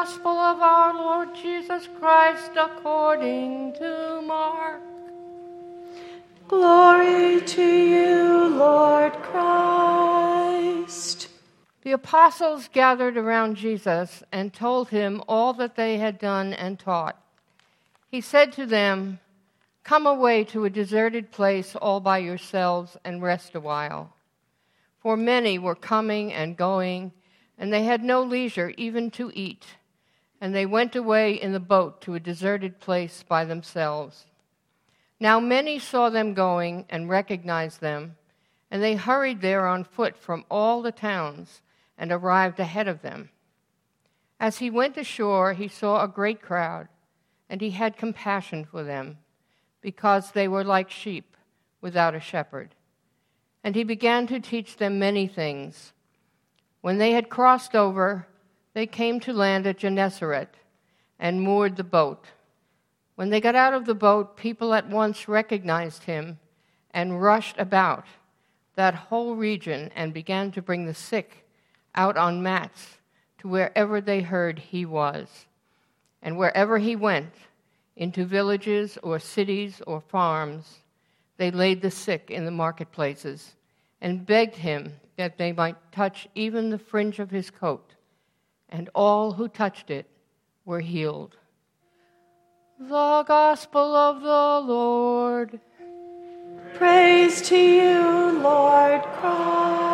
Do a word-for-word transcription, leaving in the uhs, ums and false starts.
gospel of our Lord Jesus Christ according to Mark. Glory to you, Lord Christ. The apostles gathered around Jesus and told him all that they had done and taught. He said to them, "Come away to a deserted place all by yourselves and rest a while." For many were coming and going, and they had no leisure even to eat. And they went away in the boat to a deserted place by themselves. Now many saw them going and recognized them, and they hurried there on foot from all the towns and arrived ahead of them. As he went ashore, he saw a great crowd, and he had compassion for them, because they were like sheep without a shepherd. And he began to teach them many things. When they had crossed over, they came to land at Gennesaret and moored the boat. When they got out of the boat, people at once recognized him and rushed about that whole region and began to bring the sick out on mats to wherever they heard he was. And wherever he went, into villages or cities or farms, they laid the sick in the marketplaces and begged him that they might touch even the fringe of his coat, and all who touched it were healed. The Gospel of the Lord. Praise to you, Lord Christ.